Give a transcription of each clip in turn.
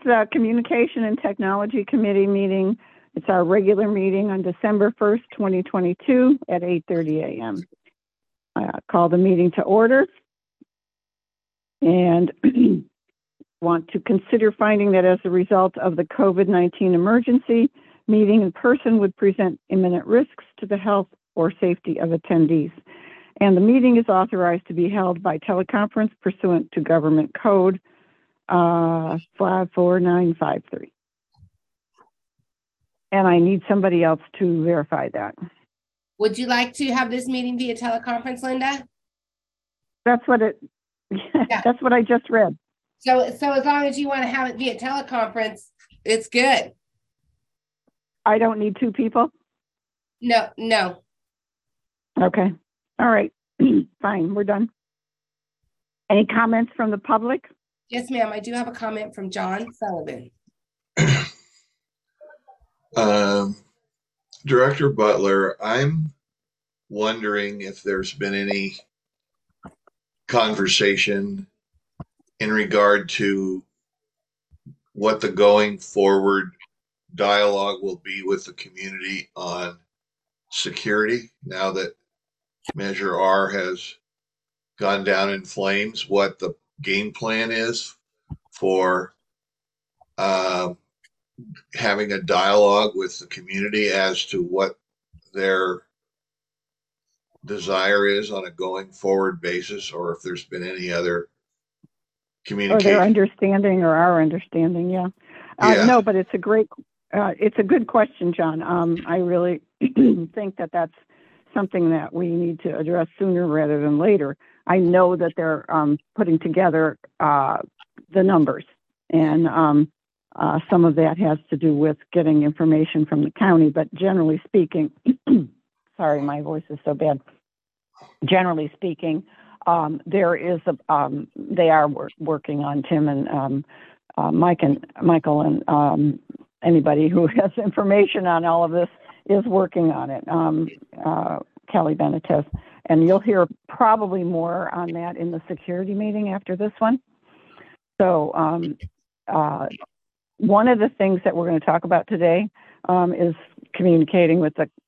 the Communication and Technology Committee meeting. It's our regular meeting on December 1st, 2022 at 8:30 a.m. I call the meeting to order and want to consider finding that as a result of the COVID-19 emergency, meeting in person would present imminent risks to the health or safety of attendees. And the meeting is authorized to be held by teleconference pursuant to Government Code 54953. And I need somebody else to verify that. Would you like to have this meeting via teleconference, Linda? That's what it, yeah. That's what I just read. So as long as you want to have it via teleconference, it's good. I don't need two people? No. Okay. All right. Fine. We're done. Any comments from the public? Yes, ma'am. I do have a comment from John Sullivan. Director Butler, I'm wondering if there's been any conversation in regard to what the going forward dialogue will be with the community on security now that Measure R has gone down in flames, what the game plan is for having a dialogue with the community as to what their desire is on a going forward basis, or if there's been any other communication. Or their understanding or our understanding, yeah. No, but it's a good question, John. I really think that that's something that we need to address sooner rather than later. I know that they're putting together the numbers, and some of that has to do with getting information from the county, but generally speaking, sorry, my voice is so bad. Generally speaking, there is they are working on, Tim and Michael and anybody who has information on all of this is working on it. Kelly Benitez, and you'll hear probably more on that in the security meeting after this one. So one of the things that we're going to talk about today is communicating with the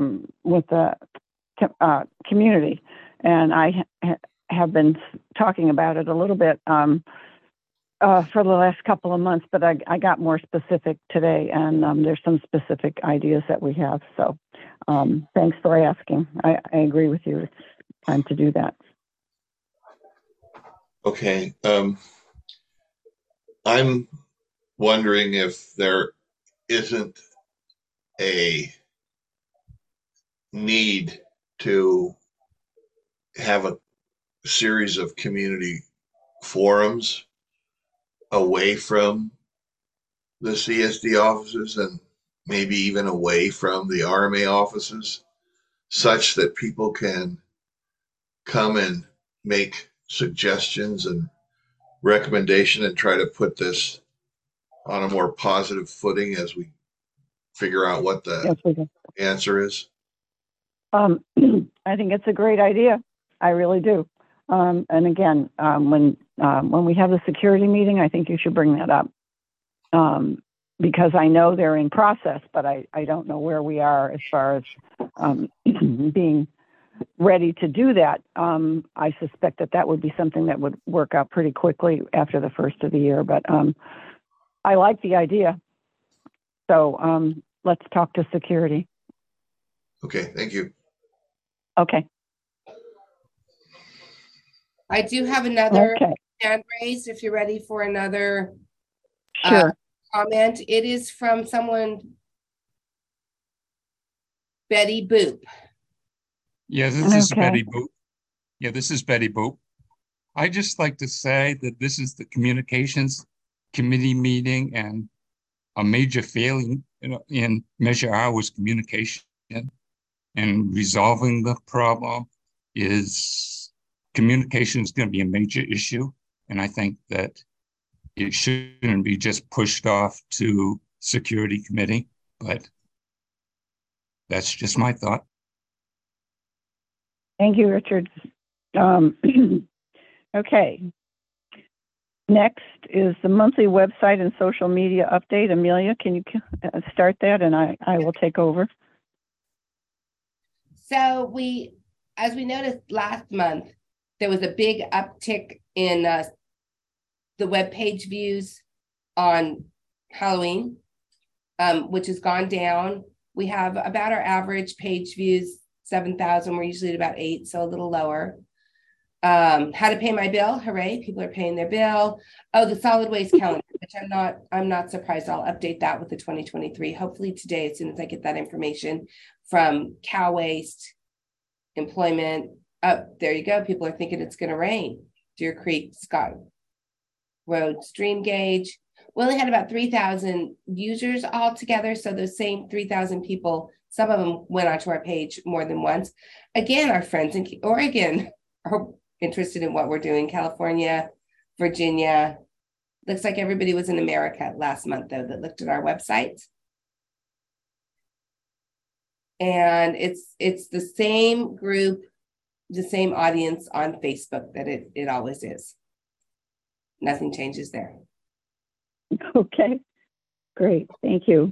community, and I have been talking about it a little bit for the last couple of months, but I got more specific today, and there's some specific ideas that we have. So thanks for asking. I agree with you. It's time to do that. Okay. I'm wondering if there isn't a need to have a series of community forums away from the CSD offices and maybe even away from the RMA offices, such that people can come and make suggestions and recommendation and try to put this on a more positive footing as we figure out what the answer is? I think it's a great idea. I really do. And again, when we have the security meeting, I think you should bring that up. Because I know they're in process, but I don't know where we are as far as being ready to do that. I suspect that would be something that would work out pretty quickly after the first of the year, but I like the idea. So let's talk to security. Okay, thank you. Okay. I do have another hand raised if you're ready for another sure. Comment. It is from someone, Betty Boop. Yeah, this is Betty Boop. Yeah, this is Betty Boop. I just like to say that this is the communications committee meeting, and a major failing in Measure R was communication, and resolving the problem is communication is going to be a major issue. And I think that it shouldn't be just pushed off to security committee, but that's just my thought. Thank you, Richard. Okay. Next is the monthly website and social media update. Amelia, can you start that, and I will take over? So as we noticed last month, there was a big uptick in the web page views on Halloween, which has gone down. We have about our average page views, 7,000. We're usually at about 8, so a little lower. How to pay my bill. Hooray, people are paying their bill. Oh, the solid waste calendar, which I'm not surprised. I'll update that with the 2023. Hopefully today, as soon as I get that information from Cal Waste, Employment. Oh, there you go. People are thinking it's going to rain. Deer Creek, Scott Road stream gauge. We only had about 3,000 users altogether. So those same 3,000 people, some of them went onto our page more than once. Again, our friends in Oregon are interested in what we're doing. California, Virginia. Looks like everybody was in America last month, though, that looked at our website. And it's the same group, the same audience on Facebook that it always is. Nothing changes there. Okay, great, thank you.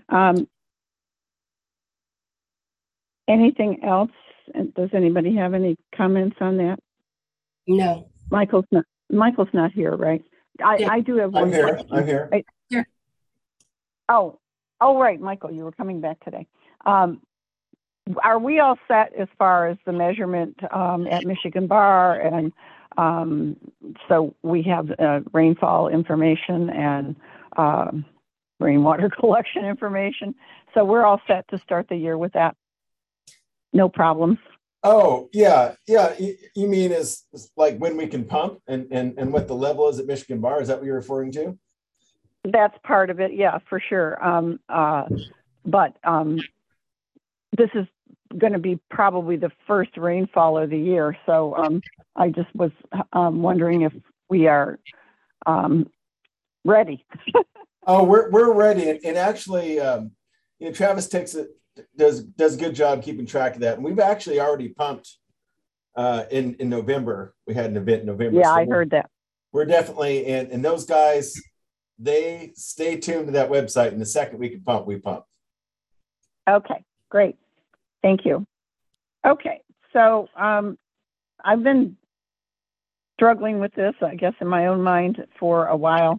Anything else? Does anybody have any comments on that? No. Michael's not here, right? I do have one. I'm here. Right. Sure. Oh, right, Michael, you were coming back today. Are we all set as far as the measurement at Michigan Bar? And so we have rainfall information and rainwater collection information. So we're all set to start the year with that. No problems. Oh, yeah. You mean is like when we can pump and what the level is at Michigan Bar? Is that what you're referring to? That's part of it. Yeah, for sure. But this is going to be probably the first rainfall of the year. So I just was wondering if we are ready. Oh, we're ready. And actually, Travis does a good job keeping track of that. And we've actually already pumped in November. We had an event in November. Yeah, so I heard that. We're definitely, and those guys, they stay tuned to that website. And the second we can pump, we pump. Okay, great. Thank you. Okay, so I've been struggling with this, I guess, in my own mind for a while,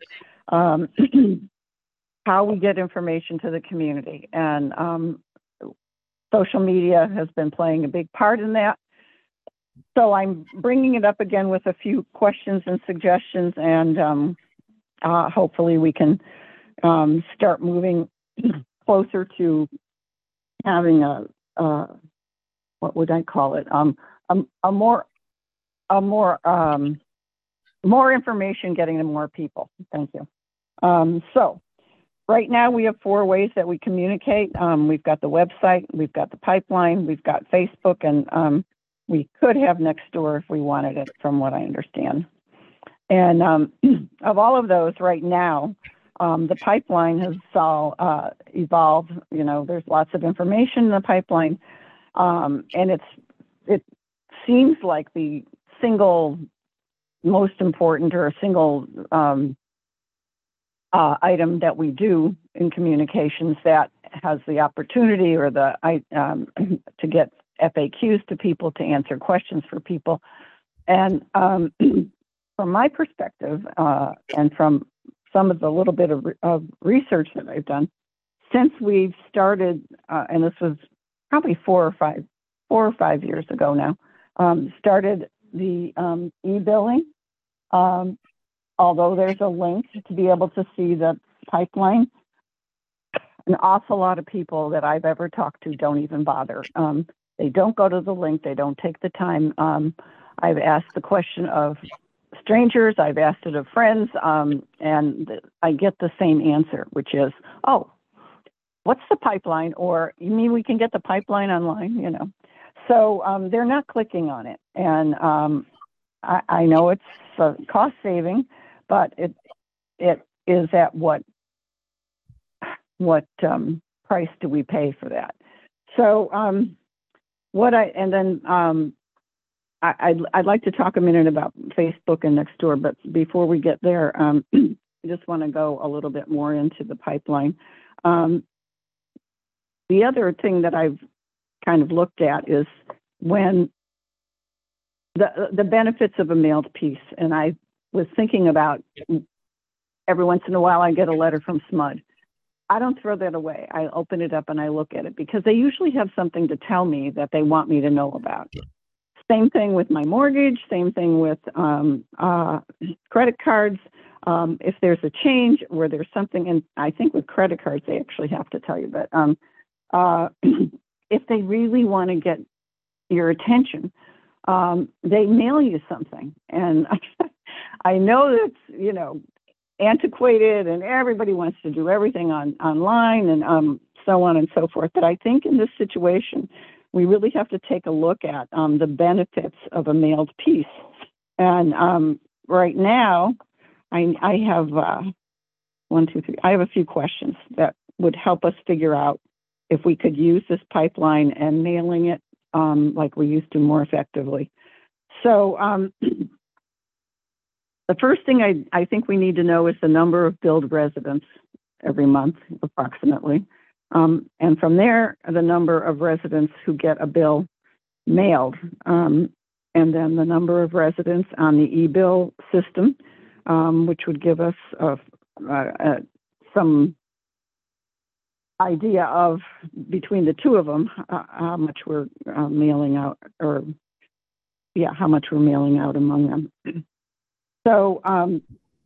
how we get information to the community. And social media has been playing a big part in that. So I'm bringing it up again with a few questions and suggestions, and hopefully we can start moving closer to having what would I call it? More information getting to more people. Thank you. So right now we have 4 ways that we communicate. We've got the website, we've got the pipeline, we've got Facebook, and we could have Nextdoor if we wanted it, from what I understand. And of all of those right now, the pipeline has evolved. You know, there's lots of information in the pipeline, and it seems like the single most important or a single item that we do in communications that has the opportunity or to get FAQs to people, to answer questions for people. And from my perspective, and from some of the little bit of research that I've done, since we've started, and this was probably 4 or 5 years ago now, started the e-billing. Although there's a link to be able to see the pipeline, an awful lot of people that I've ever talked to don't even bother. They don't go to the link. They don't take the time. I've asked the question of strangers. I've asked it of friends, and I get the same answer, which is, "Oh, what's the pipeline?" Or, "You mean we can get the pipeline online?" You know. So they're not clicking on it, and I know it's cost saving, but it is at what price do we pay for that? So I'd like to talk a minute about Facebook and Nextdoor, but before we get there, I just want to go a little bit more into the pipeline. The other thing that I've kind of looked at is when the benefits of a mailed piece, and I was thinking about every once in a while I get a letter from SMUD. I don't throw that away. I open it up and I look at it because they usually have something to tell me that they want me to know about. Same thing with my mortgage, same thing with credit cards. If there's a change where there's something, and I think with credit cards, they actually have to tell you, but if they really want to get your attention, they mail you something. And I know that's, you know, antiquated and everybody wants to do everything online and so on and so forth. But I think in this situation, we really have to take a look at the benefits of a mailed piece. And right now, I have I have a few questions that would help us figure out if we could use this pipeline and mailing it like we used to more effectively. So the first thing I think we need to know is the number of billed residents every month, approximately. And from there, the number of residents who get a bill mailed. And then the number of residents on the e-bill system, which would give us some idea of, between the two of them, how much we're mailing out, or how much we're mailing out among them. So and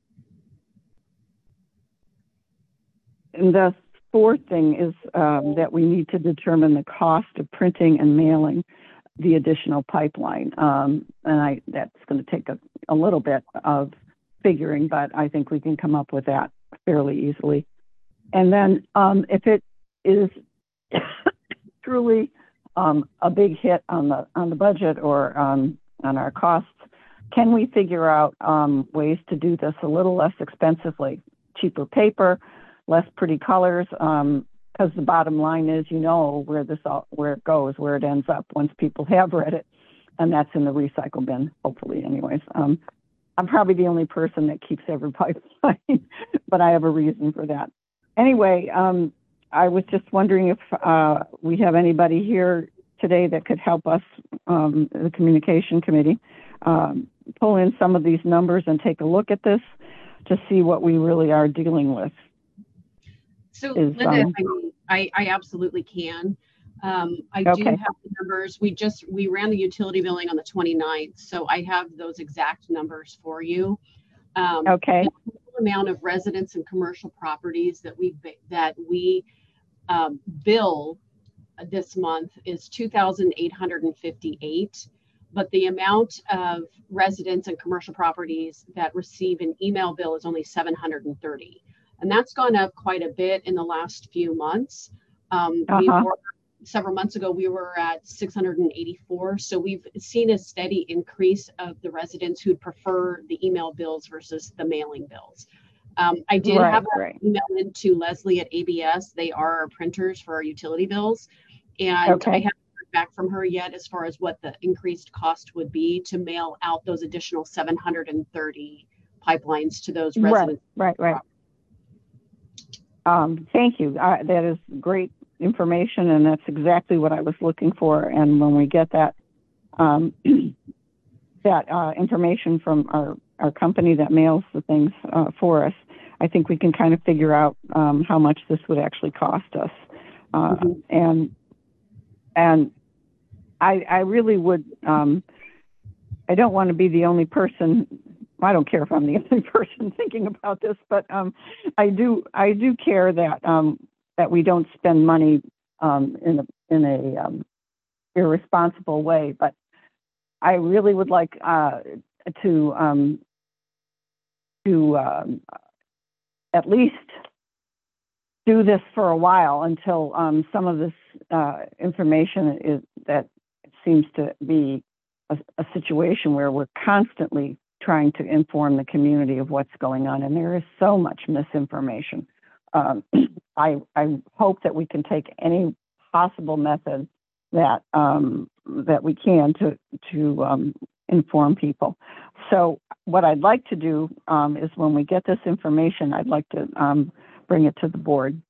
the fourth thing is that we need to determine the cost of printing and mailing the additional pipeline. And that's going to take a little bit of figuring, but I think we can come up with that fairly easily. And then if it is truly a big hit on the budget or on our costs, can we figure out ways to do this a little less expensively? Cheaper paper, less pretty colors, because the bottom line is, you know, where it goes, where it ends up once people have read it, and that's in the recycle bin, hopefully, anyways. I'm probably the only person that keeps every pipeline, but I have a reason for that. Anyway, I was just wondering if we have anybody here today that could help us, the communication committee, pull in some of these numbers and take a look at this to see what we really are dealing with. So Linda, I absolutely can. I do have the numbers. We ran the utility billing on the 29th, so I have those exact numbers for you. The total amount of residents and commercial properties that we bill this month is 2,858, but the amount of residents and commercial properties that receive an email bill is only 730. And that's gone up quite a bit in the last few months. Several months ago, we were at 684. So we've seen a steady increase of the residents who'd prefer the email bills versus the mailing bills. I did have an email into Leslie at ABS. They are our printers for our utility bills. And I haven't heard back from her yet as far as what the increased cost would be to mail out those additional 730 pipelines to those residents. Right. Thank you. That is great information, and that's exactly what I was looking for. And when we get that information from our company that mails the things for us, I think we can kind of figure out how much this would actually cost us. And I really would. I don't want to be the only person. I don't care if I'm the only person thinking about this, but I do care that that we don't spend money in a irresponsible way. But I really would like to at least do this for a while until some of this information is that it seems to be a situation where we're constantly trying to inform the community of what's going on, and there is so much misinformation. I hope that we can take any possible method that that we can to inform people. So what I'd like to do is when we get this information, I'd like to bring it to the board.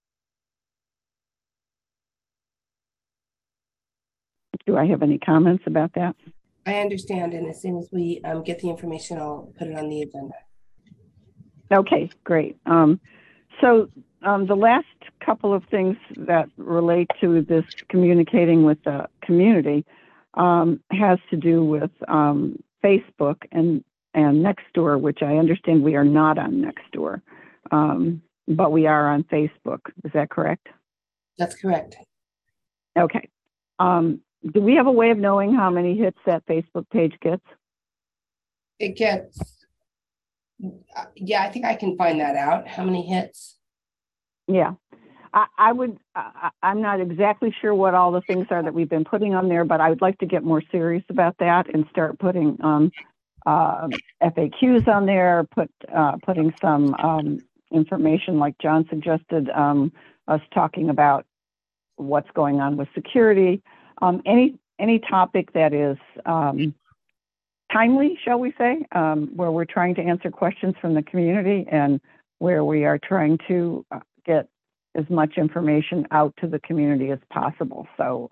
Do I have any comments about that? I understand, and as soon as we get the information, I'll put it on the agenda. Okay, great. So the last couple of things that relate to this communicating with the community has to do with Facebook and Nextdoor, which I understand we are not on Nextdoor, but we are on Facebook. Is that correct? That's correct. Okay. Do we have a way of knowing how many hits that Facebook page gets? It gets, yeah, I think I can find that out. How many hits? Yeah. I'm not exactly sure what all the things are that we've been putting on there, but I would like to get more serious about that and start putting FAQs on there, putting some information like John suggested, us talking about what's going on with security. Any topic that is timely, shall we say, where we're trying to answer questions from the community and where we are trying to get as much information out to the community as possible. So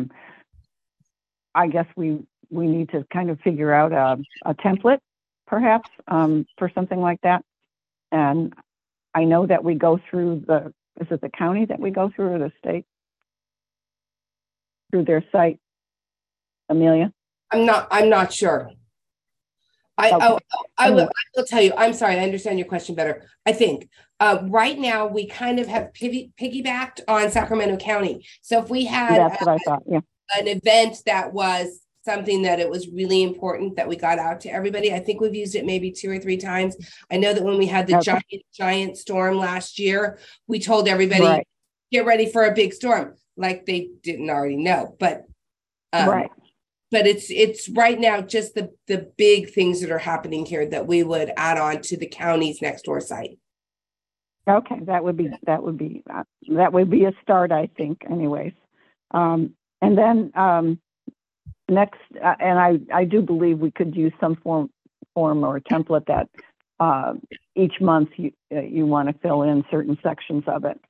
I guess we need to kind of figure out a template, perhaps, for something like that. And I know that we go through is it the county that we go through or the state? Through their site, Amelia? I'm not sure. I will tell you. I'm sorry. I understand your question better. I think right now we kind of have piggybacked on Sacramento County. So if we had that's what I thought. Yeah, an event that was something that it was really important that we got out to everybody. I think we've used it maybe 2 or 3 times. I know that when we had the giant storm last year, we told everybody get ready for a big storm. Like they didn't already know, but but it's right now just the big things that are happening here that we would add on to the county's Nextdoor site. Okay, that would be a start, I think. Anyways, and then next, and I do believe we could use some form or template that each month you want to fill in certain sections of it.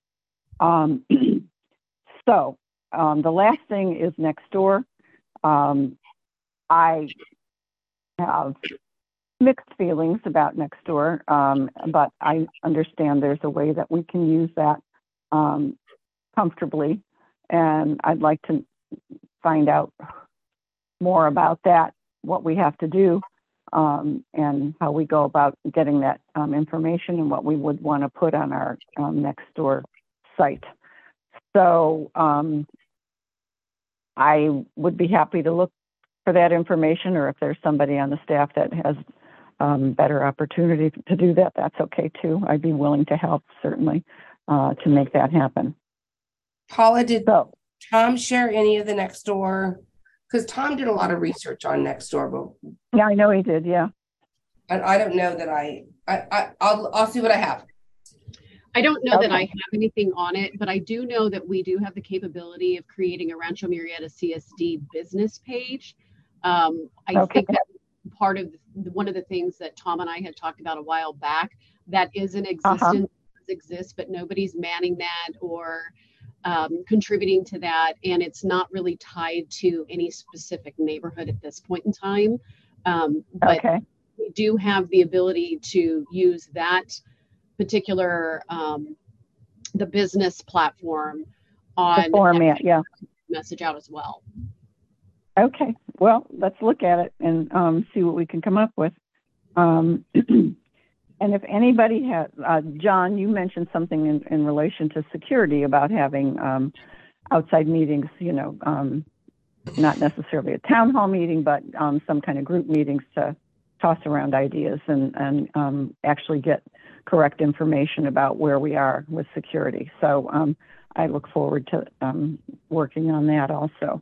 So the last thing is Nextdoor. I have mixed feelings about Nextdoor, but I understand there's a way that we can use that comfortably, and I'd like to find out more about that, what we have to do, and how we go about getting that information and what we would want to put on our Nextdoor site. So I would be happy to look for that information, or if there's somebody on the staff that has better opportunity to do that, that's okay too. I'd be willing to help, certainly, to make that happen. Paula, did Tom share any of the Nextdoor? Because Tom did a lot of research on Nextdoor. But yeah, I know he did, yeah. And I don't know that I'll see what I have. I don't know that I have anything on it, but I do know that we do have the capability of creating a Rancho Murrieta CSD business page. I think that part of one of the things that Tom and I had talked about a while back that is in existence, exists, but nobody's manning that or contributing to that. And it's not really tied to any specific neighborhood at this point in time. But we do have the ability to use that particular the business platform on the format, message out as well. Okay, well, let's look at it and see what we can come up with. And if anybody has, John, you mentioned something in relation to security about having outside meetings, not necessarily a town hall meeting, but some kind of group meetings to toss around ideas and actually get correct information about where we are with security. So I look forward to working on that also.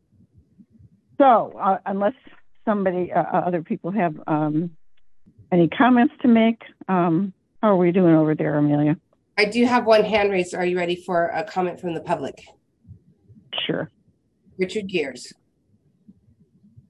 So unless somebody, other people have any comments to make, how are we doing over there, Amelia? I do have one hand raised. Are you ready for a comment from the public? Sure. Richard Gears.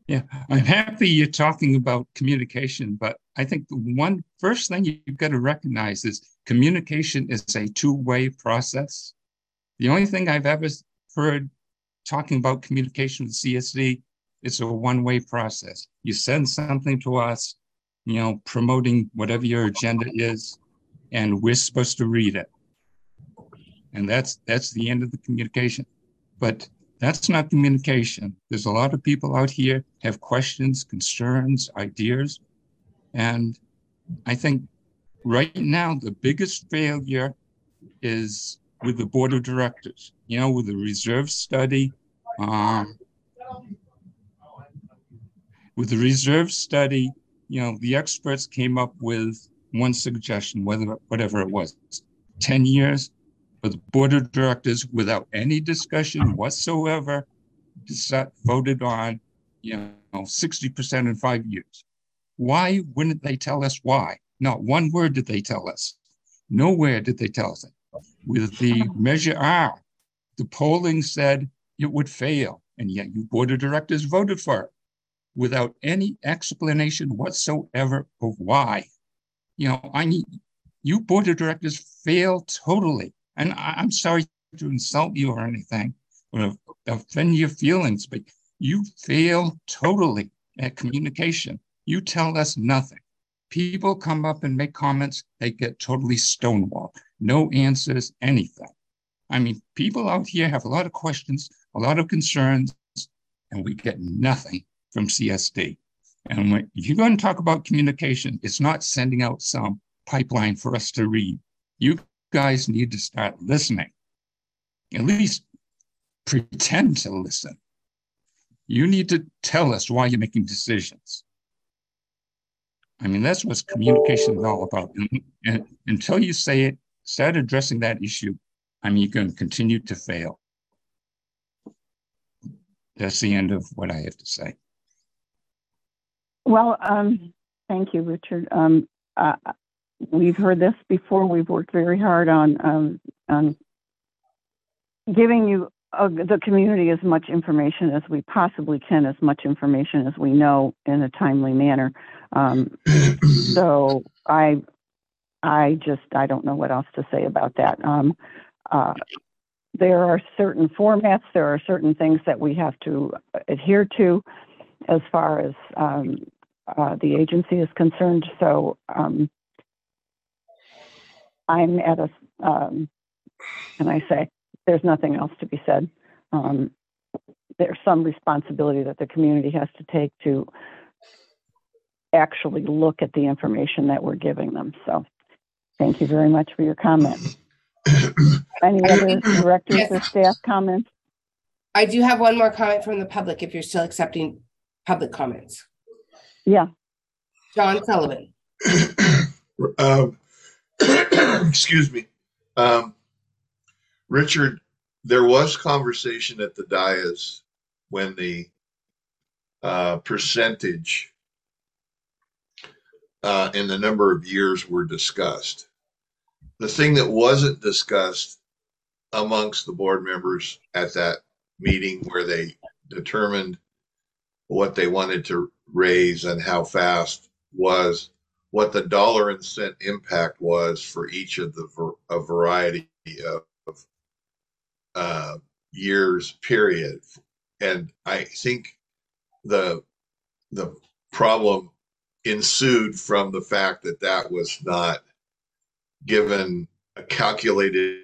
Yeah, I'm happy you're talking about communication, but I think the one first thing you've got to recognize is communication is a two-way process. The only thing I've ever heard talking about communication with CSD, it's a one-way process. You send something to us, promoting whatever your agenda is, and we're supposed to read it. And that's the end of the communication. But that's not communication. There's a lot of people out here have questions, concerns, ideas. And I think right now, the biggest failure is with the board of directors, with the reserve study. With the reserve study, the experts came up with one suggestion, whatever it was, 10 years. But the board of directors, without any discussion whatsoever, voted on, 60% in 5 years. Why wouldn't they tell us why? Not one word did they tell us. Nowhere did they tell us it. With the Measure R, the polling said it would fail, and yet you board of directors voted for it without any explanation whatsoever of why. You board of directors failed totally. And I'm sorry to insult you or anything, or offend your feelings, but you fail totally at communication. You tell us nothing. People come up and make comments, they get totally stonewalled. No answers, anything. I mean, people out here have a lot of questions, a lot of concerns, and we get nothing from CSD. And if you're going to talk about communication, it's not sending out some pipeline for us to read. You guys need to start listening, at least pretend to listen. You need to tell us why you're making decisions. I mean, that's what communication is all about. And until you say it, start addressing that issue, you're going to continue to fail. That's the end of what I have to say. Well, thank you, Richard. We've heard this before. We've worked very hard on giving you the community as much information as we possibly can, as much information as we know in a timely manner. So I don't know what else to say about that. There are certain formats, there are certain things that we have to adhere to as far as the agency is concerned. So I'm at a, can I say, there's nothing else to be said. There's some responsibility that the community has to take to actually look at the information that we're giving them. So thank you very much for your comment. Any other directors or staff comments? I do have one more comment from the public if you're still accepting public comments. Yeah. John Sullivan. Excuse me. Richard, there was conversation at the dais when the percentage and the number of years were discussed. The thing that wasn't discussed amongst the board members at that meeting where they determined what they wanted to raise and how fast was what the dollar and cent impact was for each of a variety of years period. And I think the problem ensued from the fact that that was not given a calculated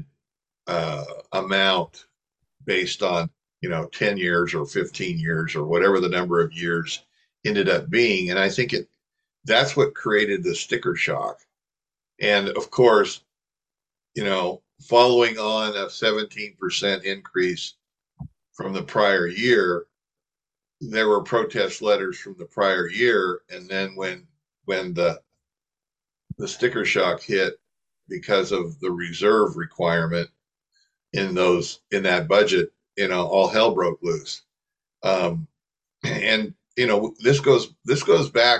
amount based on 10 years or 15 years or whatever the number of years ended up being. And I think that's what created the sticker shock. And of course, following on a 17% increase from the prior year, there were protest letters from the prior year. And then when the sticker shock hit because of the reserve requirement in that budget, all hell broke loose. And this goes back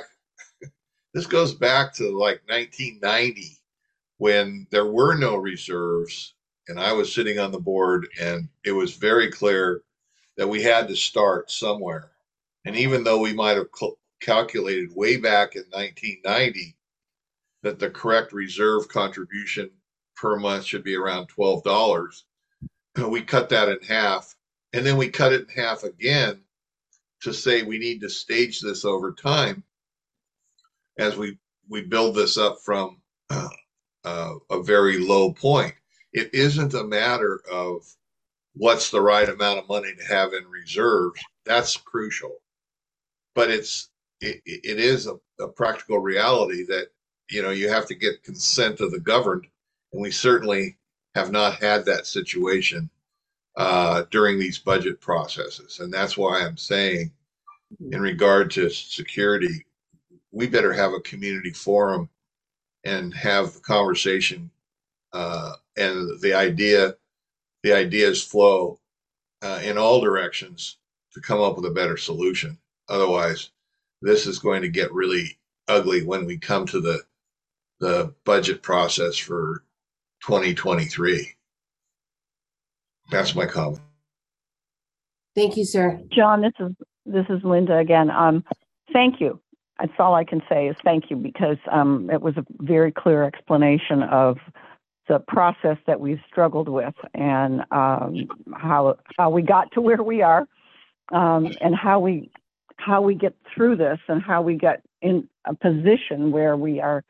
to like 1990 when there were no reserves, and I was sitting on the board, and it was very clear that we had to start somewhere. And even though we might have calculated way back in 1990 that the correct reserve contribution per month should be around $12, we cut that in half. And then we cut it in half again to say we need to stage this over time as we build this up from a very low point. It isn't a matter of what's the right amount of money to have in reserves. That's crucial. But it is a practical reality that, you know, you have to get consent of the governed. And we certainly have not had that situation during these budget processes. And that's why I'm saying, in regard to security, we better have a community forum and have the conversation and the ideas flow in all directions to come up with a better solution. Otherwise, this is going to get really ugly when we come to the budget process for 2023. That's my comment. Thank you, sir. John, this is Linda again. Thank you. That's all I can say is thank you, because it was a very clear explanation of the process that we've struggled with, and how we got to where we are, and how we get through this, and how we get in a position where we are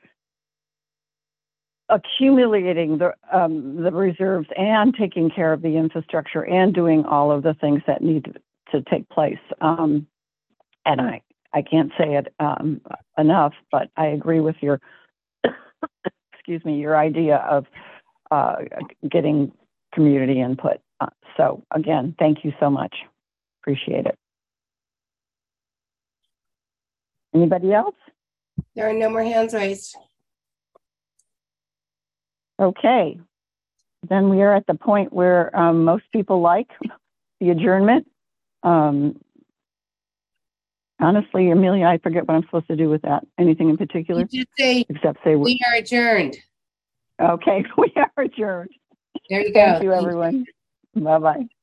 accumulating the reserves and taking care of the infrastructure and doing all of the things that need to take place. And I can't say it enough, but I agree with your excuse me, your idea of getting community input. So again, thank you so much. Appreciate it. Anybody else? There are no more hands raised. Okay. Then we are at the point where most people like the adjournment. Honestly, Amelia, I forget what I'm supposed to do with that. Anything in particular? You just say, except say we are adjourned. Okay, we are adjourned. There you go. Thank you, everyone. Bye-bye.